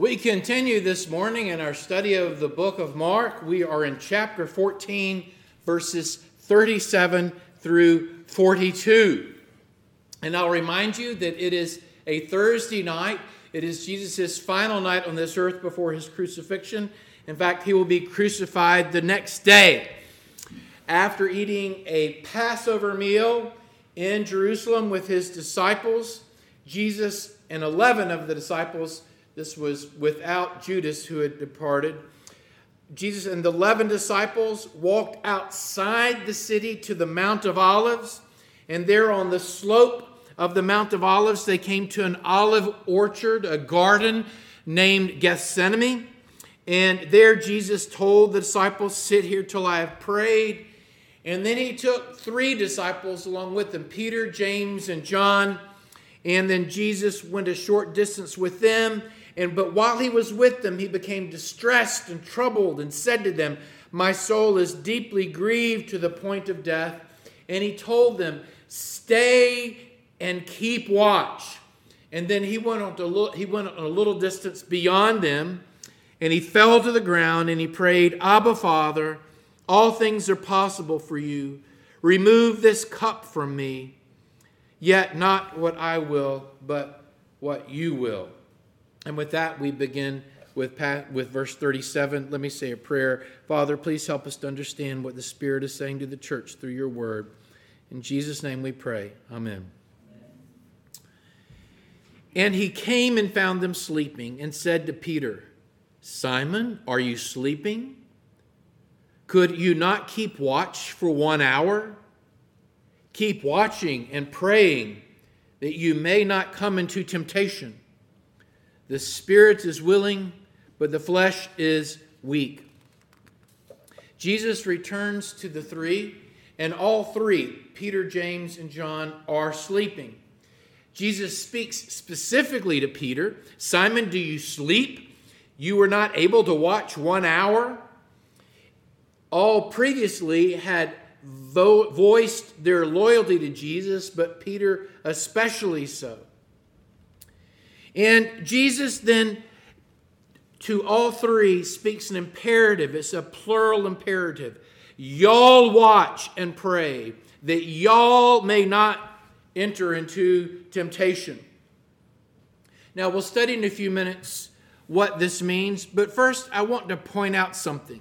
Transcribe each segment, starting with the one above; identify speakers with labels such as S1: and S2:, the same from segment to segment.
S1: We continue this morning in our study of the book of Mark. We are in chapter 14, verses 37 through 42. And I'll remind you that it is a Thursday night. It is Jesus' final night on this earth before his crucifixion. In fact, he will be crucified the next day. After eating a Passover meal in Jerusalem with his disciples, Jesus and 11 of the disciples, this was without Judas who had departed, Jesus and the 11 disciples walked outside the city to the Mount of Olives, and there on the slope of the Mount of Olives they came to an olive orchard, a garden named Gethsemane, and there Jesus told the disciples, "Sit here till I have prayed." And then he took 3 disciples along with him, Peter, James, and John, and then Jesus went a short distance with them. But while he was with them, he became distressed and troubled and said to them, "My soul is deeply grieved to the point of death." And he told them, "Stay and keep watch." And then he went on a little distance beyond them, and he fell to the ground and he prayed, "Abba, Father, all things are possible for you. Remove this cup from me. Yet not what I will, but what you will." And with that, we begin with verse 37. Let me say a prayer. Father, please help us to understand what the Spirit is saying to the church through your word. In Jesus' name we pray. Amen. And he came and found them sleeping and said to Peter, "Simon, are you sleeping? Could you not keep watch for 1 hour? Keep watching and praying that you may not come into temptation. The spirit is willing, but the flesh is weak." Jesus returns to the 3, and all 3, Peter, James, and John, are sleeping. Jesus speaks specifically to Peter. "Simon, do you sleep? You were not able to watch 1 hour?" All previously had voiced their loyalty to Jesus, but Peter especially so. And Jesus then, to all 3, speaks an imperative. It's a plural imperative. Y'all watch and pray that y'all may not enter into temptation. Now, we'll study in a few minutes what this means, but first I want to point out something.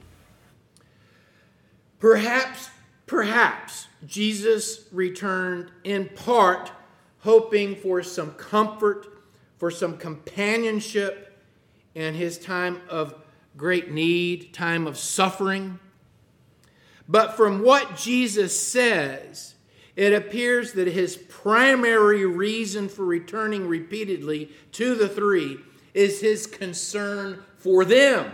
S1: Perhaps Jesus returned in part hoping for some comfort, for some companionship in his time of great need, time of suffering. But from what Jesus says, it appears that his primary reason for returning repeatedly to the 3 is his concern for them.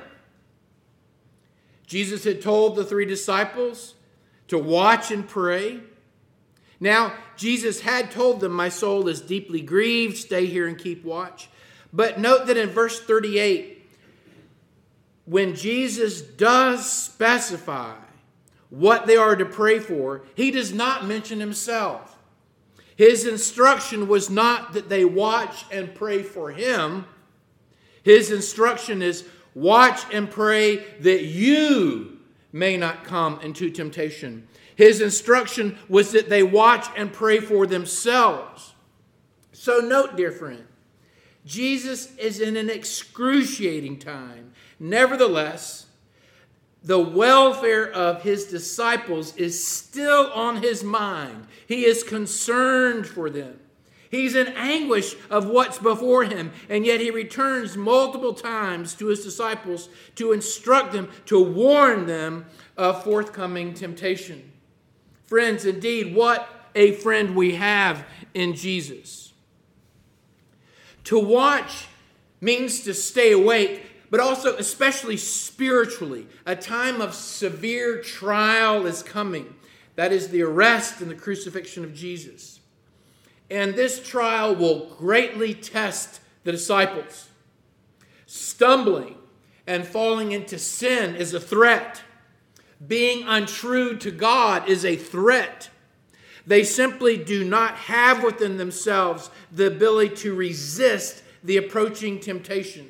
S1: Jesus had told the 3 disciples to watch and pray. Now, Jesus had told them, "My soul is deeply grieved, stay here and keep watch." But note that in verse 38, when Jesus does specify what they are to pray for, he does not mention himself. His instruction was not that they watch and pray for him. His instruction is, watch and pray that you may not come into temptation. His instruction was that they watch and pray for themselves. So note, dear friend, Jesus is in an excruciating time. Nevertheless, the welfare of his disciples is still on his mind. He is concerned for them. He's in anguish of what's before him, and yet he returns multiple times to his disciples to instruct them, to warn them of forthcoming temptation. Friends, indeed, what a friend we have in Jesus. To watch means to stay awake, but also especially spiritually. A time of severe trial is coming. That is the arrest and the crucifixion of Jesus. And this trial will greatly test the disciples. Stumbling and falling into sin is a threat. Being untrue to God is a threat. They simply do not have within themselves the ability to resist the approaching temptations.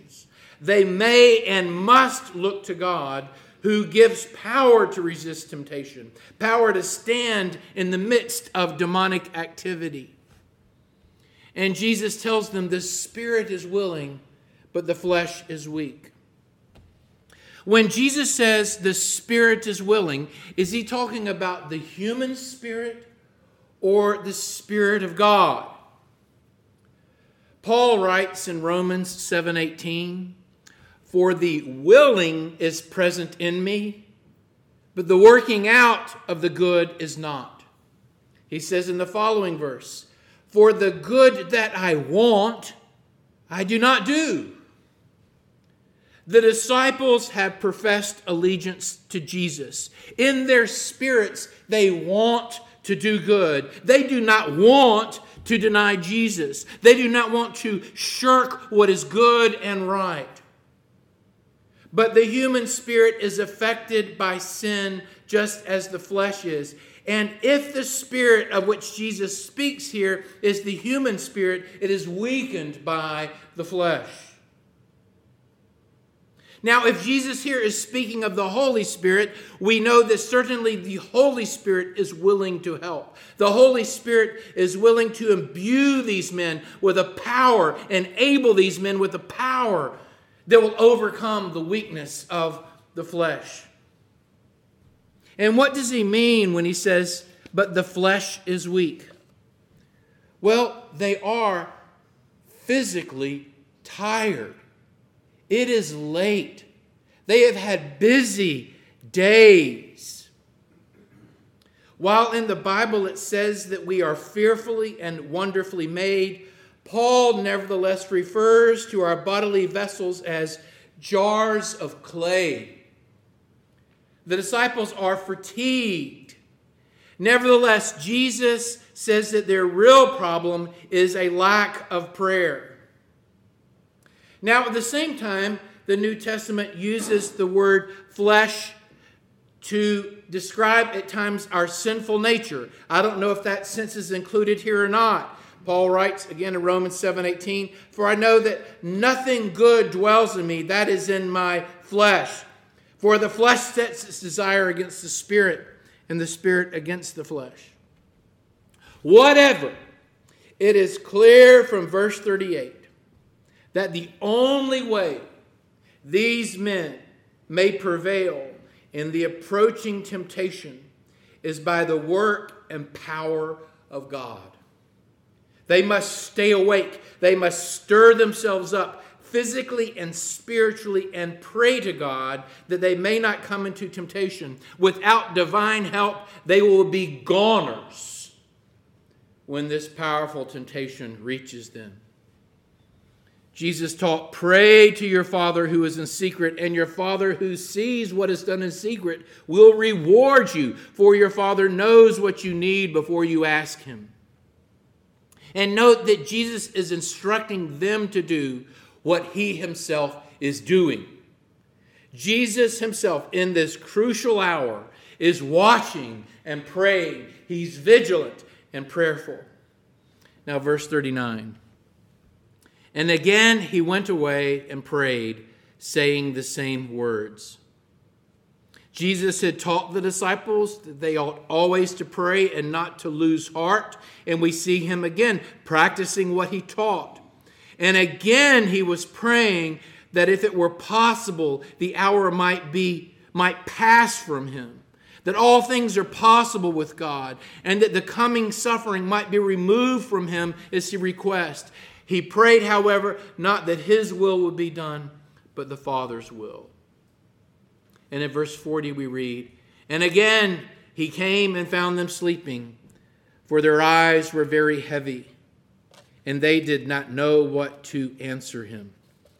S1: They may and must look to God, who gives power to resist temptation, power to stand in the midst of demonic activity. And Jesus tells them the spirit is willing, but the flesh is weak. When Jesus says the spirit is willing, is he talking about the human spirit or the Spirit of God? Paul writes in Romans 7:18, "For the willing is present in me, but the working out of the good is not." He says in the following verse, "For the good that I want, I do not do." The disciples have professed allegiance to Jesus. In their spirits, they want to do good. They do not want to deny Jesus. They do not want to shirk what is good and right. But the human spirit is affected by sin just as the flesh is. And if the spirit of which Jesus speaks here is the human spirit, it is weakened by the flesh. Now, if Jesus here is speaking of the Holy Spirit, we know that certainly the Holy Spirit is willing to help. The Holy Spirit is willing to imbue these men with a power, enable these men with a power that will overcome the weakness of the flesh. And what does he mean when he says, "But the flesh is weak"? Well, they are physically tired. It is late. They have had busy days. While in the Bible it says that we are fearfully and wonderfully made, Paul nevertheless refers to our bodily vessels as jars of clay. The disciples are fatigued. Nevertheless, Jesus says that their real problem is a lack of prayer. Now, at the same time, the New Testament uses the word flesh to describe at times our sinful nature. I don't know if that sense is included here or not. Paul writes again in Romans 7:18, "For I know that nothing good dwells in me, that is in my flesh. For the flesh sets its desire against the Spirit, and the Spirit against the flesh." Whatever, it is clear from verse 38 that the only way these men may prevail in the approaching temptation is by the work and power of God. They must stay awake. They must stir themselves up physically and spiritually and pray to God that they may not come into temptation. Without divine help, they will be goners when this powerful temptation reaches them. Jesus taught, "Pray to your Father who is in secret, and your Father who sees what is done in secret will reward you, for your Father knows what you need before you ask him." And note that Jesus is instructing them to do what he himself is doing. Jesus himself, in this crucial hour, is watching and praying. He's vigilant and prayerful. Now, verse 39. "And again he went away and prayed, saying the same words." Jesus had taught the disciples that they ought always to pray and not to lose heart. And we see him again practicing what he taught. And again he was praying that if it were possible, the hour might pass from him. That all things are possible with God, and that the coming suffering might be removed from him as he requests. He prayed, however, not that his will would be done, but the Father's will. And in verse 40 we read, "And again he came and found them sleeping, for their eyes were very heavy, and they did not know what to answer him."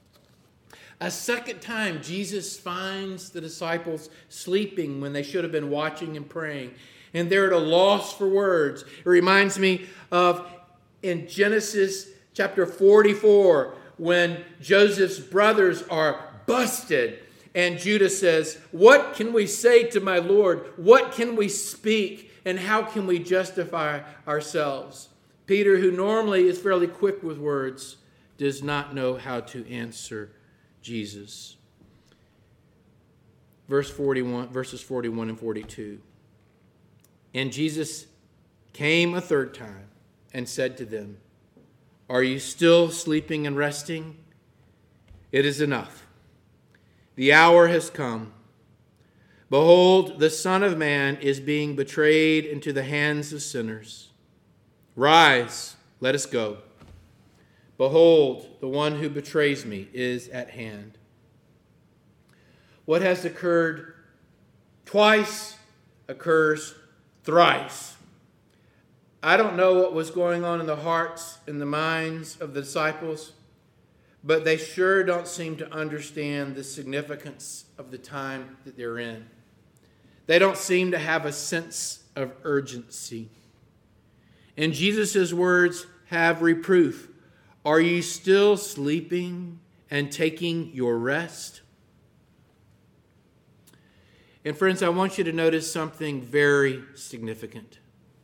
S1: A second time, Jesus finds the disciples sleeping when they should have been watching and praying. And they're at a loss for words. It reminds me of in Genesis chapter 44, when Joseph's brothers are busted. And Judah says, "What can we say to my Lord? What can we speak? And how can we justify ourselves?" Peter, who normally is fairly quick with words, does not know how to answer Jesus. Verses 41 and 42. And Jesus came a third time and said to them, "Are you still sleeping and resting? It is enough. The hour has come. Behold, the Son of Man is being betrayed into the hands of sinners. Rise, let us go. Behold, the one who betrays me is at hand." What has occurred twice occurs thrice. I don't know what was going on in the hearts and the minds of the disciples, but they sure don't seem to understand the significance of the time that they're in. They don't seem to have a sense of urgency. And Jesus' words have reproof. Are you still sleeping and taking your rest? And friends, I want you to notice something very significant.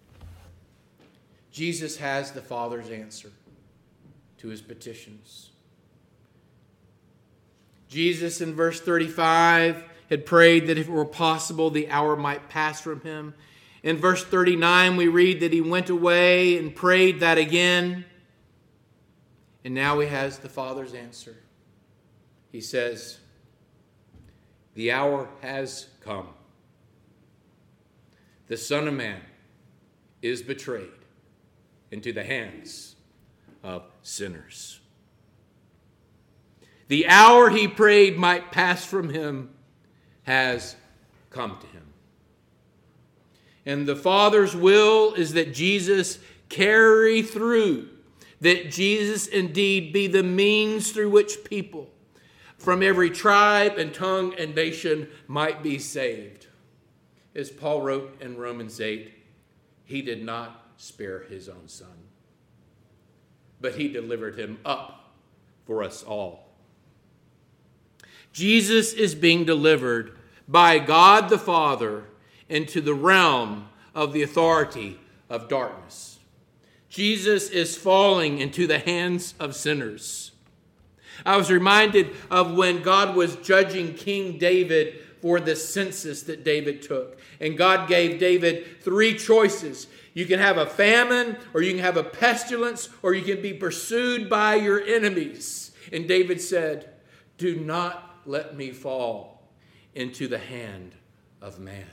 S1: Jesus has the Father's answer to his petitions. Jesus in verse 35 had prayed that if it were possible, the hour might pass from him. In verse 39, we read that he went away and prayed that again. And now he has the Father's answer. He says, "The hour has come. The Son of Man is betrayed into the hands of sinners." The hour he prayed might pass from him has come to him. And the Father's will is that Jesus carry through, that Jesus indeed be the means through which people from every tribe and tongue and nation might be saved. As Paul wrote in Romans 8, he did not spare his own Son, but he delivered him up for us all. Jesus is being delivered by God the Father into the realm of the authority of darkness. Jesus is falling into the hands of sinners. I was reminded of when God was judging King David for the census that David took. And God gave David 3 choices. You can have a famine, or you can have a pestilence, or you can be pursued by your enemies. And David said, "Do not let me fall into the hand of man."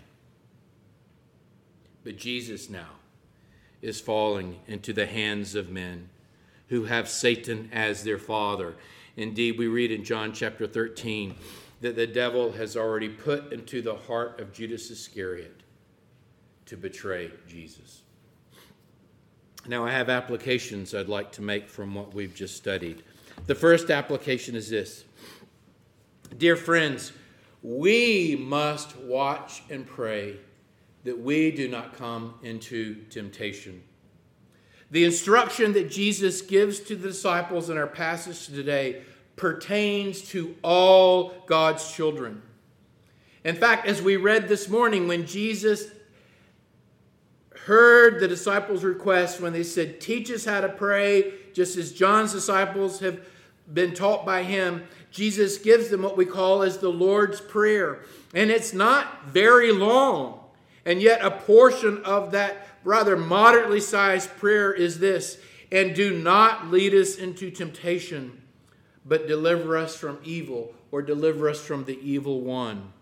S1: But Jesus now is falling into the hands of men who have Satan as their father. Indeed, we read in John chapter 13 that the devil has already put into the heart of Judas Iscariot to betray Jesus. Now, I have applications I'd like to make from what we've just studied. The first application is this. Dear friends, we must watch and pray that we do not come into temptation. The instruction that Jesus gives to the disciples in our passage today pertains to all God's children. In fact, as we read this morning, when Jesus heard the disciples' request when they said, "Teach us how to pray," just as John's disciples have been taught by him, Jesus gives them what we call as the Lord's Prayer. And it's not very long. And yet a portion of that rather moderately sized prayer is this: "And do not lead us into temptation, but deliver us from evil," or deliver us from the evil one.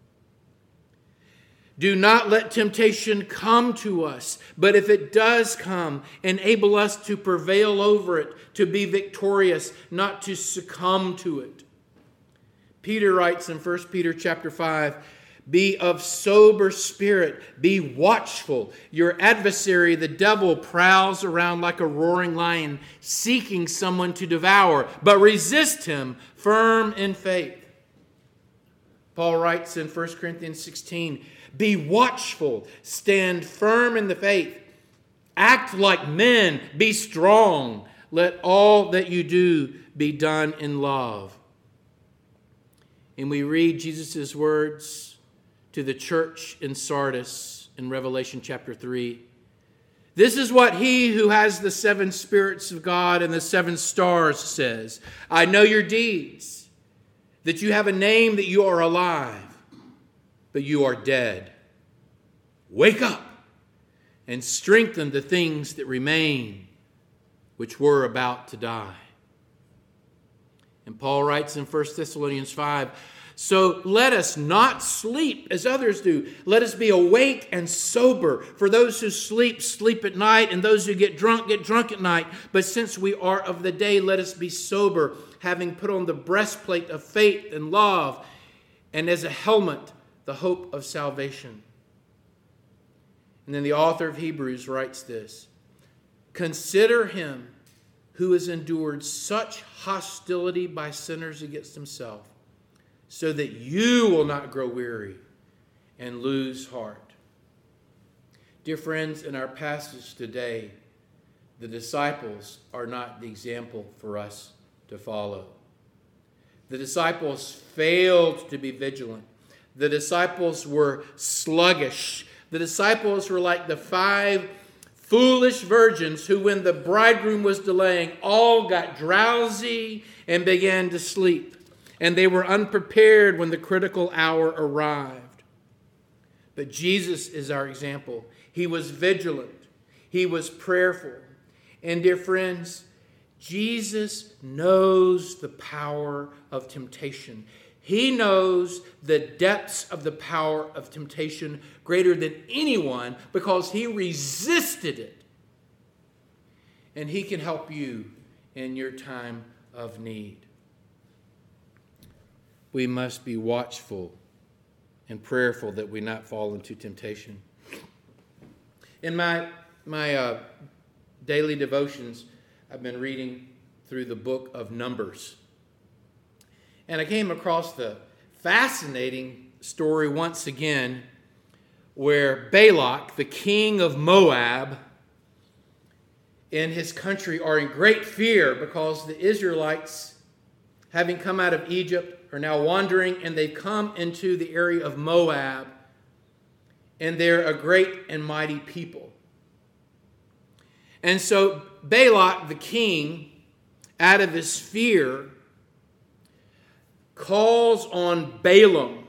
S1: Do not let temptation come to us, but if it does come, enable us to prevail over it, to be victorious, not to succumb to it. Peter writes in 1 Peter chapter 5, "Be of sober spirit, be watchful. Your adversary, the devil, prowls around like a roaring lion, seeking someone to devour, but resist him firm in faith." Paul writes in 1 Corinthians 16, "Be watchful, stand firm in the faith, act like men, be strong. Let all that you do be done in love." And we read Jesus' words to the church in Sardis in Revelation chapter 3. "This is what he who has the 7 spirits of God and the 7 stars says. I know your deeds, that you have a name that you are alive, but you are dead. Wake up and strengthen the things that remain, which were about to die. And Paul writes in 1 Thessalonians 5, so let us not sleep as others do. Let us be awake and sober. For those who sleep, sleep at night, and those who get drunk at night. But since we are of the day, let us be sober, having put on the breastplate of faith and love, and as a helmet, the hope of salvation. And then the author of Hebrews writes this, consider him who has endured such hostility by sinners against himself, so that you will not grow weary and lose heart. Dear friends, in our passage today, the disciples are not the example for us to follow. The disciples failed to be vigilant. The disciples were sluggish. The disciples were like the 5 foolish virgins who, when the bridegroom was delaying, all got drowsy and began to sleep. And they were unprepared when the critical hour arrived. But Jesus is our example. He was vigilant. He was prayerful. And dear friends, Jesus knows the power of temptation. He knows the depths of the power of temptation greater than anyone because he resisted it. And he can help you in your time of need. We must be watchful and prayerful that we not fall into temptation. In my daily devotions, I've been reading through the book of Numbers. And I came across the fascinating story once again where Balak, the king of Moab, and his country are in great fear because the Israelites, having come out of Egypt, are now wandering, and they've come into the area of Moab, and they're a great and mighty people. And so Balak, the king, out of his fear, calls on Balaam,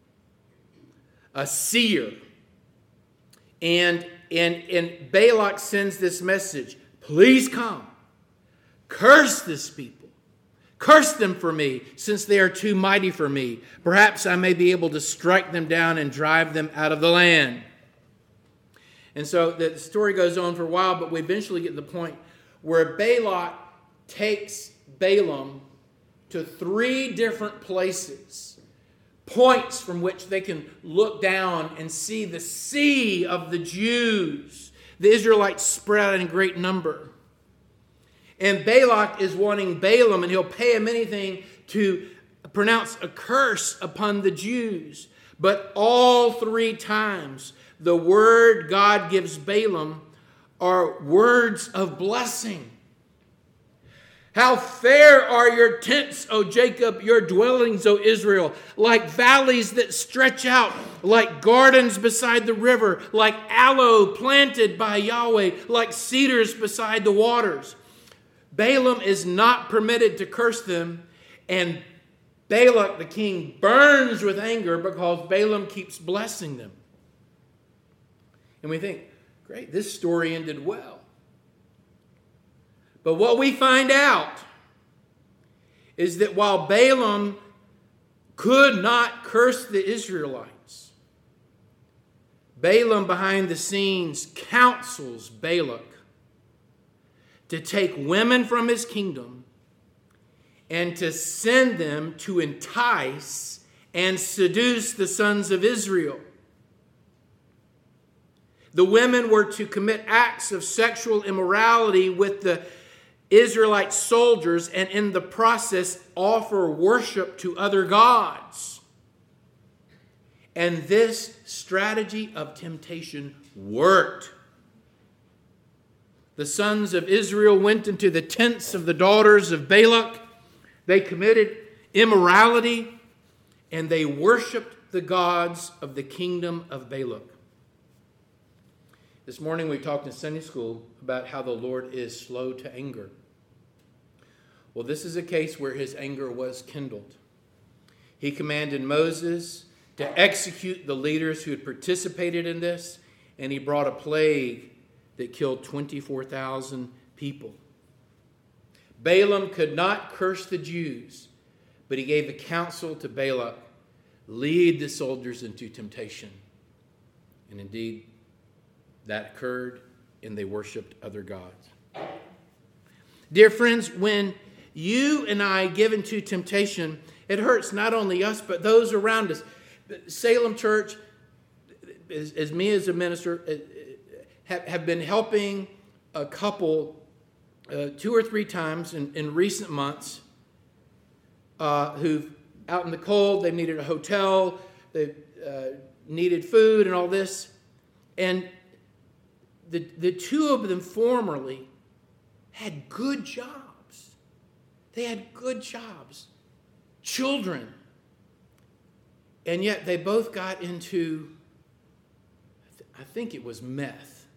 S1: a seer, and Balak sends this message, please come, curse this people. Curse them for me, since they are too mighty for me. Perhaps I may be able to strike them down and drive them out of the land. And so the story goes on for a while, but we eventually get to the point where Balak takes Balaam to 3 different places, points from which they can look down and see the sea of the Jews. The Israelites spread out in great number. And Balak is wanting Balaam, and he'll pay him anything to pronounce a curse upon the Jews. But all 3 times, the word God gives Balaam are words of blessing. How fair are your tents, O Jacob, your dwellings, O Israel, like valleys that stretch out, like gardens beside the river, like aloe planted by Yahweh, like cedars beside the waters. Balaam is not permitted to curse them, and Balak, the king, burns with anger because Balaam keeps blessing them. And we think, great, this story ended well. But what we find out is that while Balaam could not curse the Israelites, Balaam behind the scenes counsels Balak to take women from his kingdom and to send them to entice and seduce the sons of Israel. The women were to commit acts of sexual immorality with the Israelite soldiers and in the process offer worship to other gods. And this strategy of temptation worked. The sons of Israel went into the tents of the daughters of Balak. They committed immorality, and they worshiped the gods of the kingdom of Balak. This morning we talked in Sunday school about how the Lord is slow to anger. Well, this is a case where his anger was kindled. He commanded Moses to execute the leaders who had participated in this, and he brought a plague that killed 24,000 people. Balaam could not curse the Jews, but he gave the counsel to Balak, lead the soldiers into temptation. And indeed, that occurred, and they worshiped other gods. Dear friends, when you and I give into temptation, it hurts not only us, but those around us. Salem Church, as me as a minister, have been helping a couple 2 or 3 times in recent months who've out in the cold. They've needed a hotel. They've needed food and all this. And the 2 of them formerly had good jobs. They had good jobs. Children. And yet they both got into, I think it was meth.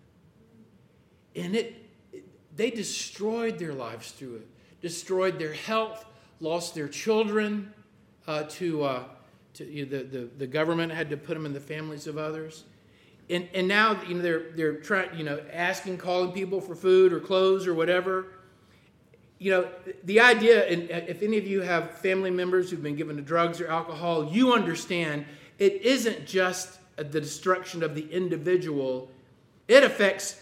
S1: And they destroyed their lives through it. Destroyed their health, lost their children the government had to put them in the families of others. And now they're trying, asking, calling people for food or clothes or whatever. The idea, and if any of you have family members who've been given to drugs or alcohol, you understand it isn't just the destruction of the individual. It affects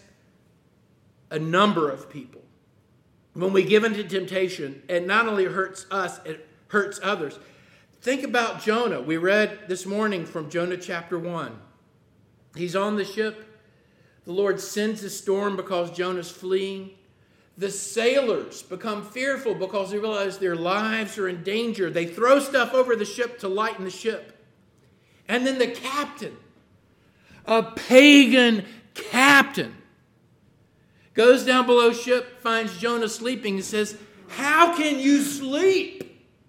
S1: a number of people. When we give into temptation, it not only hurts us, it hurts others. Think about Jonah. We read this morning from Jonah chapter 1. He's on the ship. The Lord sends a storm because Jonah's fleeing. The sailors become fearful because they realize their lives are in danger. They throw stuff over the ship to lighten the ship. And then the captain, a pagan captain, goes down below ship, finds Jonah sleeping, and says, "How can you sleep?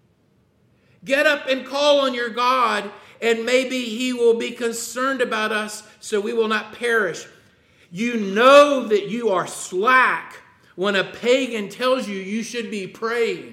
S1: Get up and call on your God, and maybe he will be concerned about us so we will not perish. You know that you are slack when a pagan tells you you should be praying."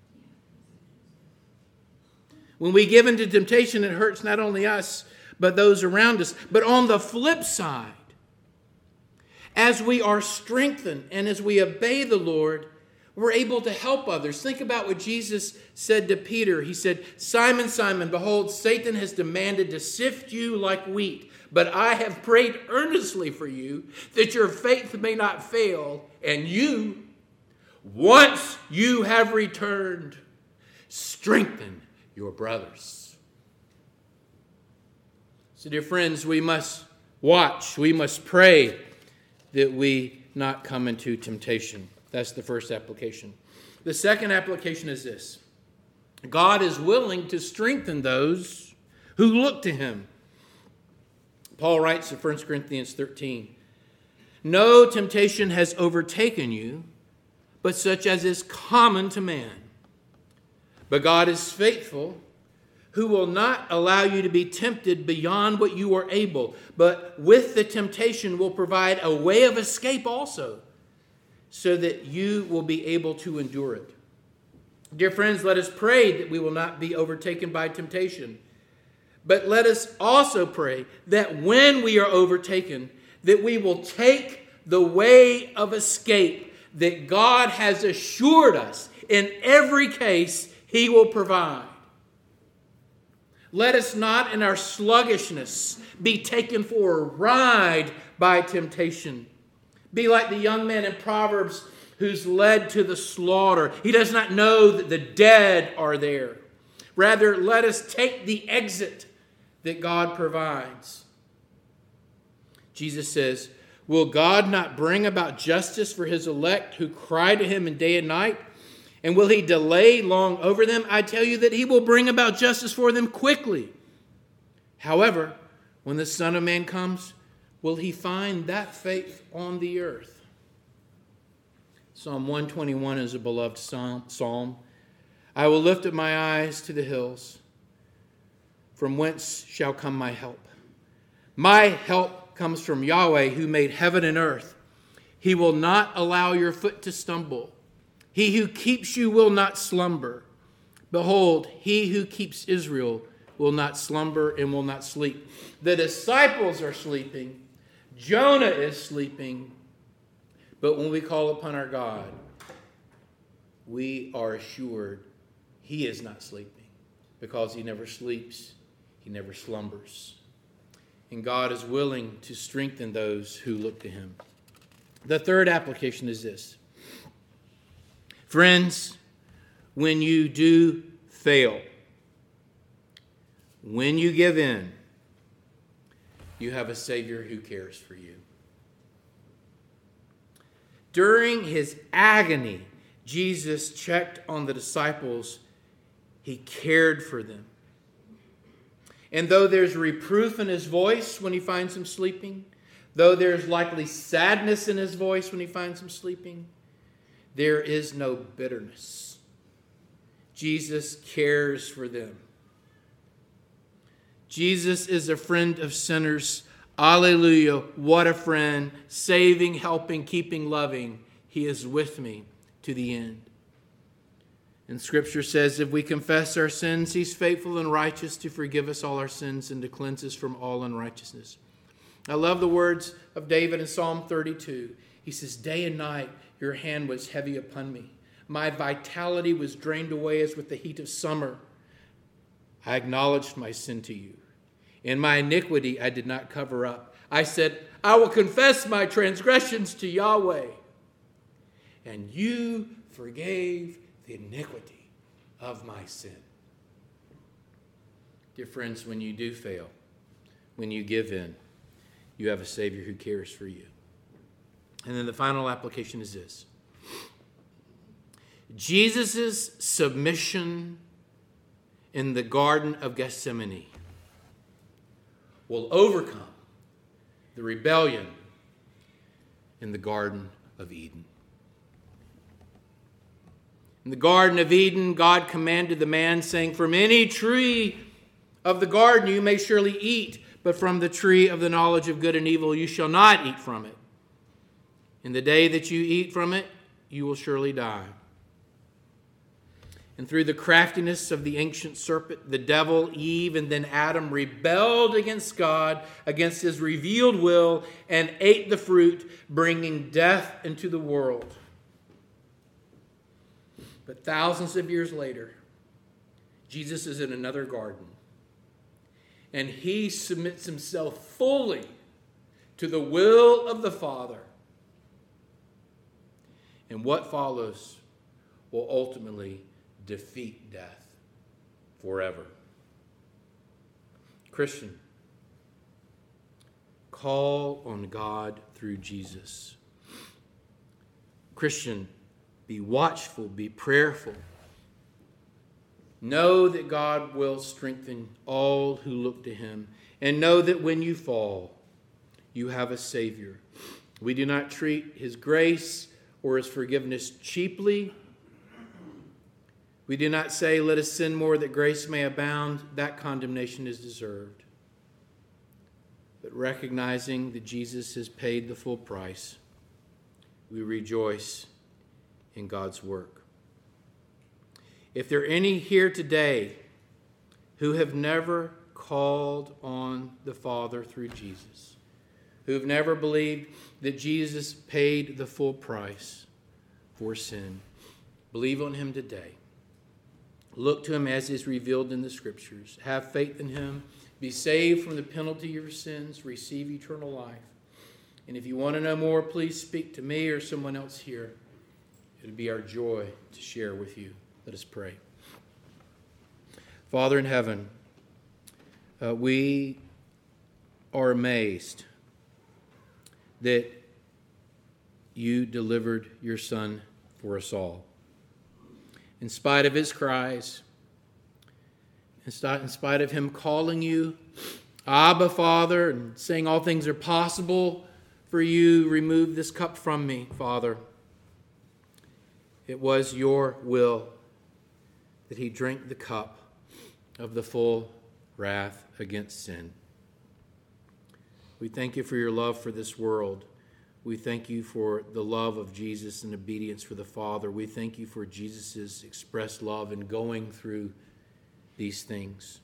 S1: When we give into temptation, it hurts not only us, but those around us. But on the flip side, as we are strengthened and as we obey the Lord, we're able to help others. Think about what Jesus said to Peter. He said, "Simon, Simon, behold, Satan has demanded to sift you like wheat, but I have prayed earnestly for you that your faith may not fail, and you, once you have returned, strengthen your brothers." So, dear friends, we must watch, we must pray that we not come into temptation. That's the first application. The second application is this: God is willing to strengthen those who look to him. Paul writes in 1 Corinthians 13, "No temptation has overtaken you, but such as is common to man. But God is faithful, who will not allow you to be tempted beyond what you are able, but with the temptation will provide a way of escape also, so that you will be able to endure it." Dear friends, let us pray that we will not be overtaken by temptation. But let us also pray that when we are overtaken, that we will take the way of escape that God has assured us in every case he will provide. Let us not in our sluggishness be taken for a ride by temptation. Be like the young man in Proverbs who's led to the slaughter. He does not know that the dead are there. Rather, let us take the exit that God provides. Jesus says, "Will God not bring about justice for his elect who cry to him in day and night? And will he delay long over them? I tell you that he will bring about justice for them quickly. However, when the Son of Man comes, will he find that faith on the earth?" Psalm 121 is a beloved psalm. "I will lift up my eyes to the hills. From whence shall come my help? My help comes from Yahweh, who made heaven and earth. He will not allow your foot to stumble. He who keeps you will not slumber. Behold, he who keeps Israel will not slumber and will not sleep. The disciples are sleeping. Jonah is sleeping. But when we call upon our God, we are assured he is not sleeping, because he never sleeps, he never slumbers. And God is willing to strengthen those who look to him. The third application is this. Friends, when you do fail, when you give in, you have a Savior who cares for you. During his agony, Jesus checked on the disciples. He cared for them. And though there's reproof in his voice when he finds them sleeping, though there's likely sadness in his voice when he finds them sleeping, there is no bitterness. Jesus cares for them. Jesus is a friend of sinners. Alleluia, what a friend. Saving, helping, keeping, loving. He is with me to the end. And Scripture says, if we confess our sins, he's faithful and righteous to forgive us all our sins and to cleanse us from all unrighteousness. I love the words of David in Psalm 32. He says, day and night your hand was heavy upon me. My vitality was drained away as with the heat of summer. I acknowledged my sin to you. In my iniquity I did not cover up. I said, I will confess my transgressions to Yahweh. And you forgave the iniquity of my sin. Dear friends, when you do fail, when you give in, you have a Savior who cares for you. And then the final application is this. Jesus' submission in the Garden of Gethsemane will overcome the rebellion in the Garden of Eden. In the Garden of Eden, God commanded the man, saying, from any tree of the garden you may surely eat, but from the tree of the knowledge of good and evil you shall not eat from it. In the day that you eat from it, you will surely die. And through the craftiness of the ancient serpent, the devil, Eve, and then Adam rebelled against God, against his revealed will, and ate the fruit, bringing death into the world. But thousands of years later, Jesus is in another garden, and he submits himself fully to the will of the Father. And what follows will ultimately defeat death forever. Christian, call on God through Jesus. Christian, be watchful, be prayerful. Know that God will strengthen all who look to him. And know that when you fall, you have a Savior. We do not treat his grace or his forgiveness cheaply. We do not say, let us sin more that grace may abound. That condemnation is deserved. But recognizing that Jesus has paid the full price, we rejoice in God's work. If there are any here today who have never called on the Father through Jesus, who have never believed that Jesus paid the full price for sin, believe on him today. Look to him as is revealed in the Scriptures. Have faith in him. Be saved from the penalty of your sins. Receive eternal life. And if you want to know more, please speak to me or someone else here. It would be our joy to share with you. Let us pray. Father in heaven, we are amazed that you delivered your Son for us all. In spite of his cries, in spite of him calling you, Abba, Father, and saying all things are possible for you, remove this cup from me, Father. It was your will that he drank the cup of the full wrath against sin. We thank you for your love for this world. We thank you for the love of Jesus and obedience for the Father. We thank you for Jesus' expressed love in going through these things.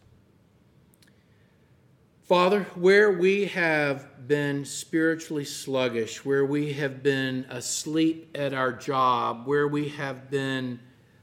S1: Father, where we have been spiritually sluggish, where we have been asleep at our job, where we have been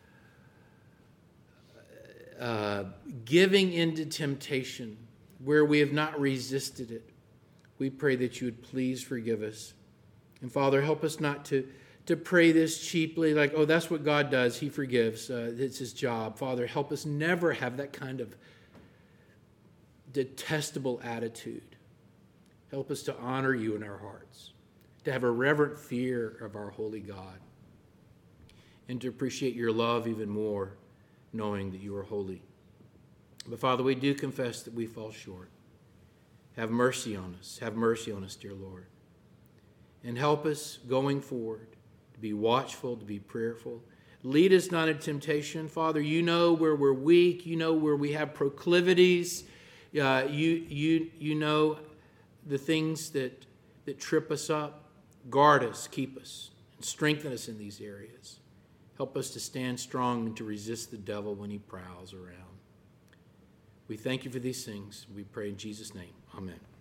S1: giving into temptation, where we have not resisted it, we pray that you would please forgive us. And Father, help us not to pray this cheaply, like, oh, that's what God does. He forgives. It's his job. Father, help us never have that kind of detestable attitude. Help us to honor you in our hearts, to have a reverent fear of our holy God, and to appreciate your love even more, knowing that you are holy. But Father, we do confess that we fall short. Have mercy on us. Have mercy on us, dear Lord. And help us going forward to be watchful, to be prayerful. Lead us not into temptation. Father, you know where we're weak. You know where we have proclivities. You know the things that trip us up. Guard us, keep us, and strengthen us in these areas. Help us to stand strong and to resist the devil when he prowls around. We thank you for these things. We pray in Jesus' name. Amen.